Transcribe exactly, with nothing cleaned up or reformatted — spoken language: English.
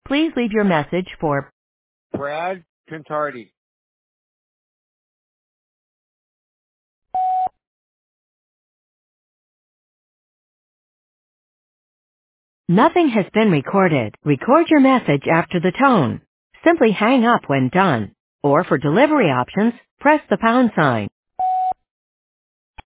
Please leave your message for Brad Contardi. Nothing has been recorded. Record your message after the tone. Simply hang up when done. Or for delivery options, press the pound sign.